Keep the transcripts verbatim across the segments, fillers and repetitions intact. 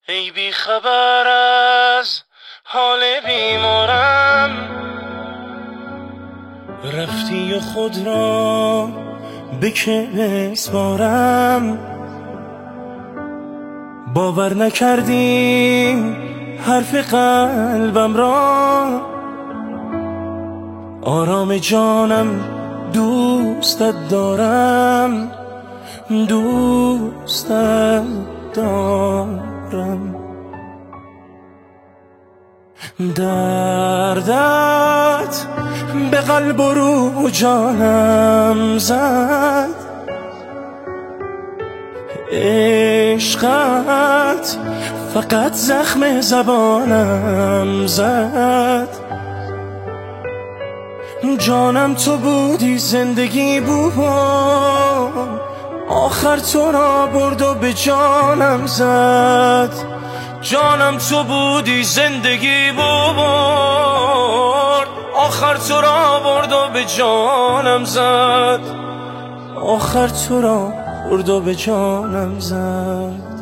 ای بی خبر از حال بیمارم، رفتی و خود را به که بسپارم. باور نکردی حرف قلبم را، آرام جانم دوستت دارم، دوستت دارم. دردت به قلب و رو جانم زد، عشقت فقط زخم زبانم زد. جانم تو بودی، زندگی بود، آخر تو را برد و به جانم زد. جانم تو بودی، زندگی بود، آخر تو را برد و به جانم زد. آخر تو را برد و به جانم زد.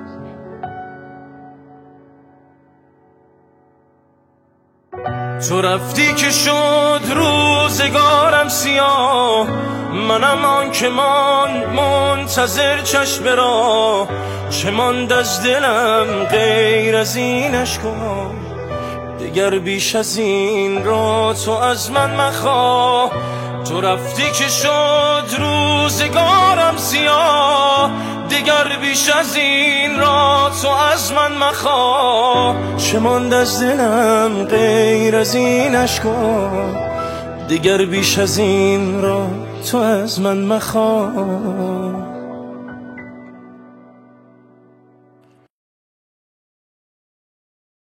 تو رفتی که شد روزگارم سیاه، منم آن که ماند منتظر چشم را. چه ماند از دلم غیر از این اشکا، دیگر بیش از این را تو از من مخواه. تو رفتی که شد روزگارم سیاه، دیگر بیش از این را تو از من مخواه. چه ماند از دلم غیر از این اشکا، دیگر بیش از این را تو از من مخواه.